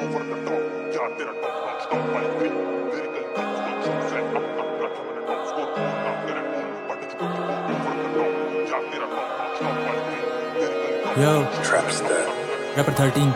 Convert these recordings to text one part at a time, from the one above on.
over the top, यार तेरा top notch top वाली क्रीम, lyrical top score शुरू से अब तक रखा मैंने top score, ना तेरे बट चुका over the top, यार तेरा top notch top वाली cream, lyrical top Yo, Trapster Rapper 13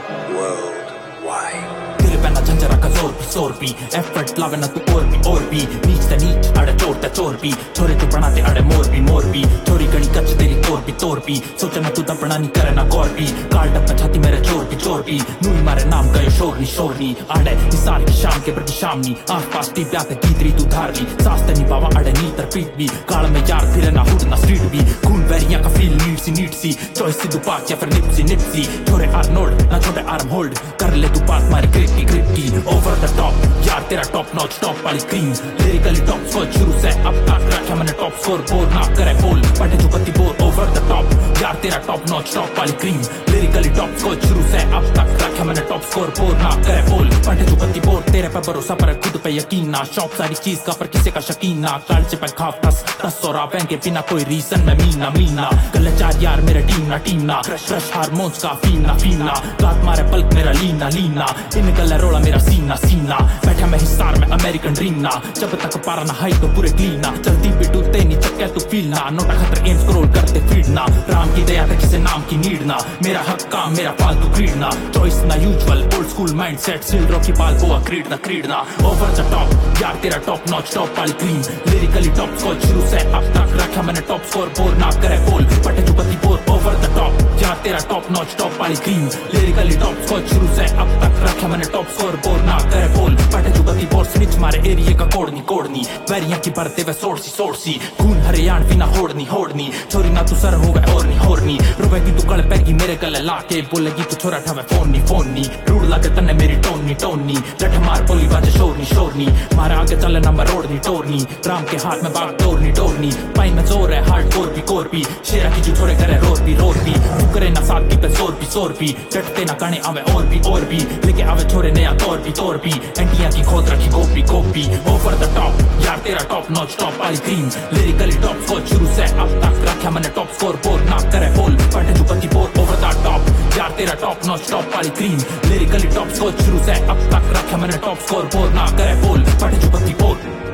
Worldwide दिल पे ना झंझरा का जोर भी एफर्ट लावे ना तू और भी नीच से नीच अड़े चोर भी छोरे तू बनाते अड़े मोर भी छोरी गणी कच तेरी तोर भी सोचा ना तू दपना नहीं करे ना गौर भी काल्ड अपना छाती मेरे चोर भी नूई मारे नाम का ये शोरनी अड़े निसार की शाम के प्रति शामनी आस पास टी प्याते गीतरी तू धारली सास्ते नहीं बावा अड़े नीतर पीट भी काल में यार फिरे ना हुड ना स्ट्रीट भी खून वेरिया का फील नीट सी चॉइस सी दुपाक या फिर निप्सी छोरे आर्नोल्ड ना छोटे आर्म होल्ड कर ले तू पास मारे ग्रिप की ओवर द टॉप यार तेरा टॉप नॉच टॉप वाली क्रीम लिरिकली टॉप स्कोर शुरू से अब तक रखा मैंने टॉप स्कोर बोर ना करे बोल पटे चुकती बोर ओवर द टॉप यार तेरा टॉप नॉच टॉप वाली क्रीम लिरिकली टॉप स्कोर शुरू से अब तक रखा मैंने टॉप स्कोर बोर ना करे बोल पटे चुकती बोर तेरे पे भरोसा पर खुद पे यकीन ना शौक सारी चीज का पर किसी का शकीन ना काल से पे खाफ दस और आप के बिना कोई रीजन में मीना गले चार यार मेरे टीम ना क्रश हारमोन्स का फीना गात मारे पल्क मेरा लीना इन गले रोला मेरा सीना बैठा मैं हिसार में अमेरिकन ड्रीम ना जब तक पारा ना हाई तो पूरे क्लीन ना चलती पिटू तेनी चक्के तू फील ना नोटा खतर एम स्क्रॉल करते फीड ना राम की दया किसी नाम की नीड ना मेरा हक काम मेरा फालतू क्रीड ना चॉइस ना यूजुअल ओल्ड स्कूल माइंडसेट सिल रॉकी पाल बोआ क्रीड ना ओवर द टॉप यार तेरा टॉप नॉच टॉप वाली क्रीम लिरिकली टॉप स्कोर शुरू से अब तक रखा मैंने टॉप स्कोर बोर ना करे बोल पटे चुकती बोर ओवर द टॉप यार तेरा टॉप नॉच टॉप वाली क्रीम लिरिकली टॉप स्कोर शुरू से अब तक रखा मैंने टॉप स्कोर बोर ना करे बोल पटे चुकती बोर स्विच मारे एरिया का कोडनी वेरियां की भरते वे सोर्सी खून हरियाण भी ना होड़नी छोरी ना तू सर होवे होरनी रुवेगी तू कल पैगी मेरे गले लाके बोलेगी तू छोरा ठावे फोन नी रूड लागे तन्ने मेरी टोनी लठ मार बोली बाजे शोरनी मारा आगे चले नंबर टोरनी राम के हाथ में बाग टोरनी पाई में जोर है हार्ड कोर भी शेरा की जो छोरे करे रोर भी तू करे ना साथ की पे जोर भी डटते ना काने आवे और भी लेके आवे छोरे नया तौर भी एंटिया की खोद रखी कॉपी ओवर द टॉप यार तेरा टॉप नॉच टॉप वाली क्रीम लिरिकली टॉप स्कोर शुरू से अब तक रखा मैंने टॉप स्कोर बोर ना करे बोल पटे चुकती बोर ओवर द टॉप यार तेरा टॉप नॉच टॉप वाली क्रीम लिरिकली टॉप स्कोर शुरू से अब तक रखा मैंने टॉप स्कोर बोर ना करे बोल पटे चुकती बोर